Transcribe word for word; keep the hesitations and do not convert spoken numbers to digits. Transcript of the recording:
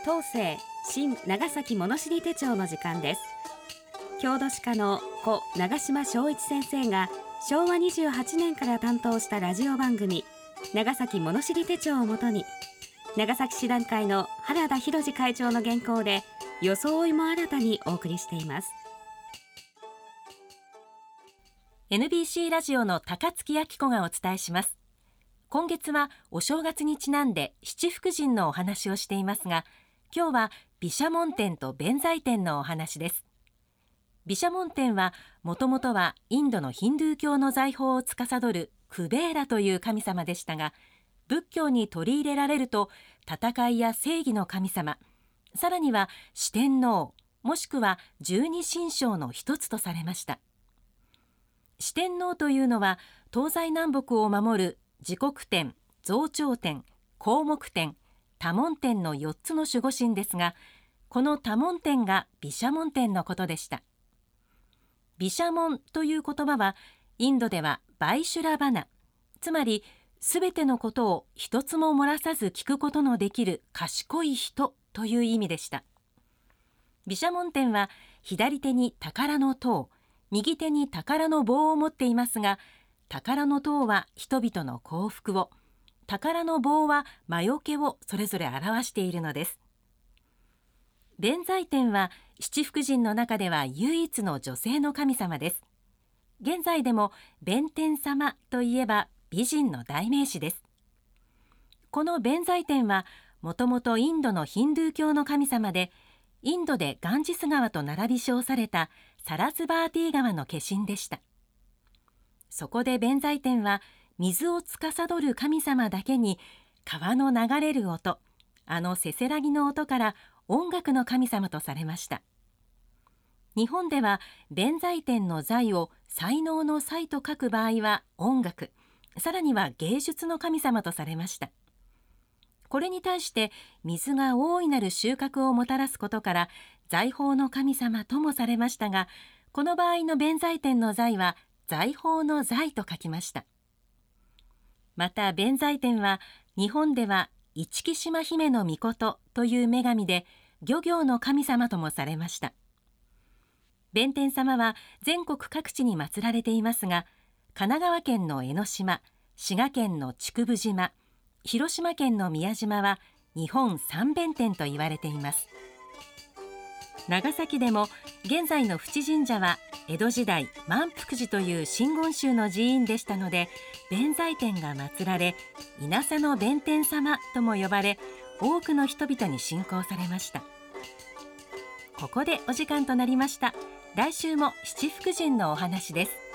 東西新長崎物知り手帳の時間です。郷土史家の故長島昭一先生がしょうわにじゅうはちねんから担当したラジオ番組長崎物知り手帳をもとに、長崎市団会の原田博会長の原稿で装いも新たにお送りしています。 エヌビーシー ラジオの高槻明子がお伝えします。今月はお正月にちなんで七福神のお話をしていますが、今日は毘沙門天と弁財天のお話です。毘沙門天はもともとはインドのヒンドゥー教の財宝を司るクベーラという神様でしたが、仏教に取り入れられると戦いや正義の神様、さらには四天王もしくは十二神将の一つとされました。四天王というのは東西南北を守る持国天、増長天、広目天、多聞天のよっつの守護神ですが、この多聞天が毘沙門天のことでした。毘沙門という言葉はインドではバイシュラバナ、つまりすべてのことを一つも漏らさず聞くことのできる賢い人という意味でした。毘沙門天は左手に宝の塔、右手に宝の棒を持っていますが、宝の塔は人々の幸福を、宝の棒は魔除けをそれぞれ表しているのです。弁財天は七福神の中では唯一の女性の神様です。現在でも弁天様といえば美人の代名詞です。この弁財天はもともとインドのヒンドゥー教の神様で、インドでガンジス川と並び称されたサラスバーティー川の化身でした。そこで弁財天は水を司る神様だけに、川の流れる音、あのせせらぎの音から音楽の神様とされました。日本では弁財天の財を才能の才と書く場合は音楽、さらには芸術の神様とされました。これに対して水が大いなる収穫をもたらすことから財宝の神様ともされましたが、この場合の弁財天の財は財宝の財と書きました。また弁財天は日本では市来島姫の命という女神で漁業の神様ともされました。弁天様は全国各地に祀られていますが、神奈川県の江ノ島、滋賀県の竹生島、広島県の宮島は日本三弁天と言われています。長崎でも現在の淵神社は江戸時代万福寺という真言宗の寺院でしたので、弁財天が祀られ稲佐の弁天様とも呼ばれ、多くの人々に信仰されました。ここでお時間となりました。来週も七福神のお話です。